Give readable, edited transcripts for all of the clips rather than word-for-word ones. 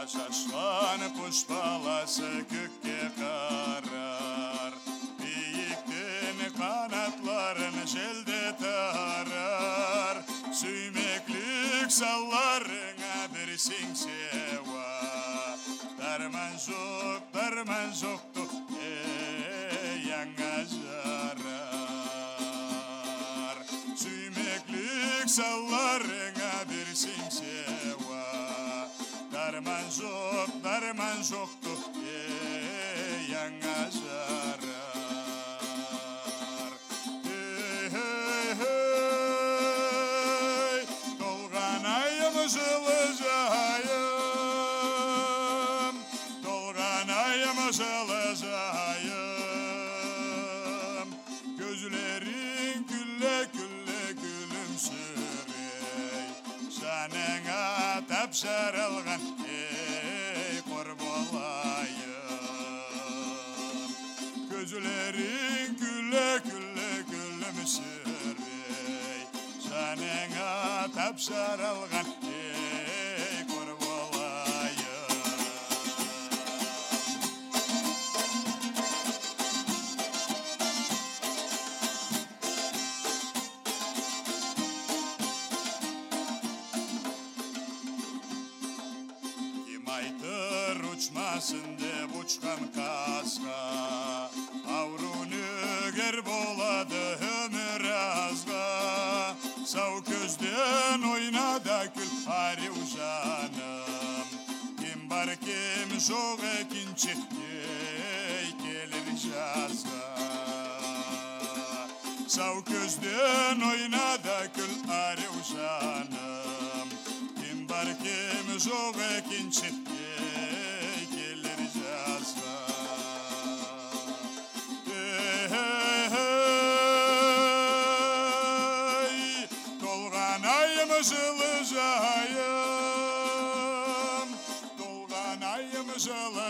Şaşkan kuş balası kökке karar, Biyikten kanatların jelde tarar. Süymeklik sallarına bir singseva, Darman joktu yanga jarar. Süymeklik sallarına bir singseva, Darman joktu yanga jarar. Dolgan ayım жылы жайым, Dolgan ayım жылы жайым, Gözlerin gülle gülle gülümsürey, Жаныңа тапшырылған қор болайым. Gözlerin gülle gülle gülümsürey, Жаныңа тапшырылған қор болайым. Kim айтыр ұчмасын деп ұчқан қасқа, ауру нөгер болады өмір азға. Сау көзден ойнада күл арeu жаным, Кем бар кем жоқ екінші келер жазға. Сау көзден ойнада күл арeu жаным, Кем бар кем жоқ екінші келер жазға. Dolgan ayım жылы жайым, Dolgan ayım жылы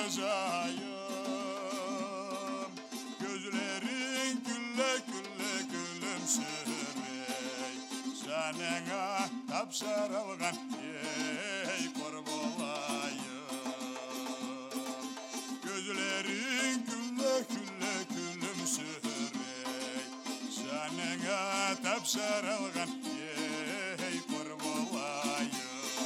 жайым, Gözlerin gülle gülle gülümsürey, Жаныңа тапшырылған қор болайым. Gözlerin gülle gülle gülümsürey, Жаныңа тапшырылған қор болайым.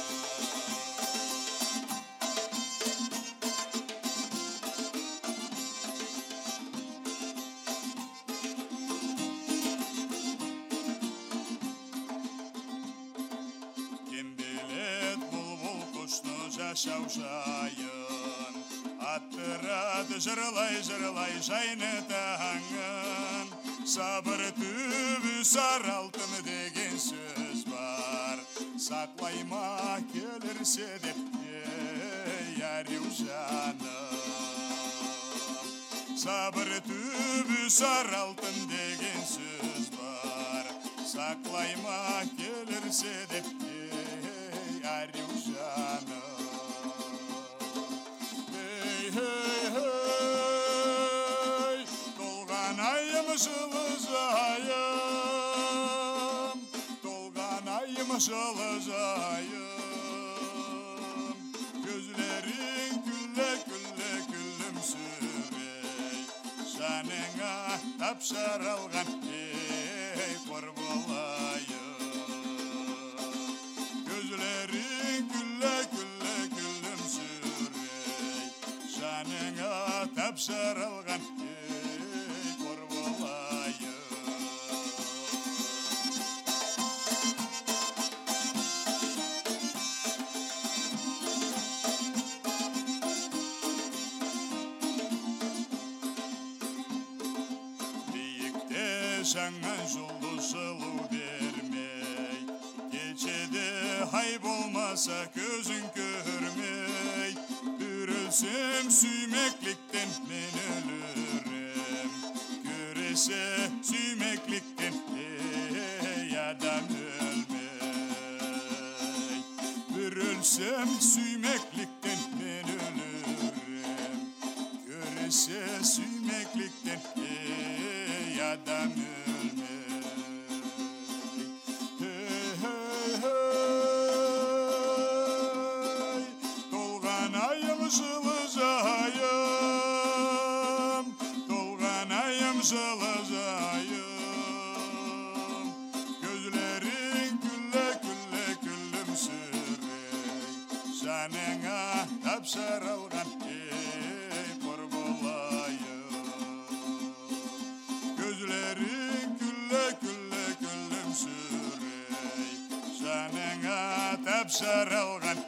Кем білет бұлбұл құшны жашау жайын, Аттырады жырлай жайны таңын. Сабыр түбі саралтым деген сөз бар, Сақлайма келірсе деп арeu жаным. Сабыр түбі саралтым деген сөз бар, Сақлайма келірсе деп арeu жаным. Dolgan ayım жылы жайым, Dolgan ayım жылы жайым, Gözlerin gülle gülle gülümsürey, Жаныңа тапшырылған қор болайым. Gözlerin gülle gülle gülümsürey, Жаныңа тапшырылған қор болайым. Биікте жаңа жұлдыз жылу бермей, Кешеде ай болмаса көзін көрмей, Үрілсем сүймекліктен мен өлірем, Көресе сүймекліктен адам өлмей. Үрілсем сүймекліктен мен өлірем, Көресе сүймекліктен адам өлмей. Dolgan saralgan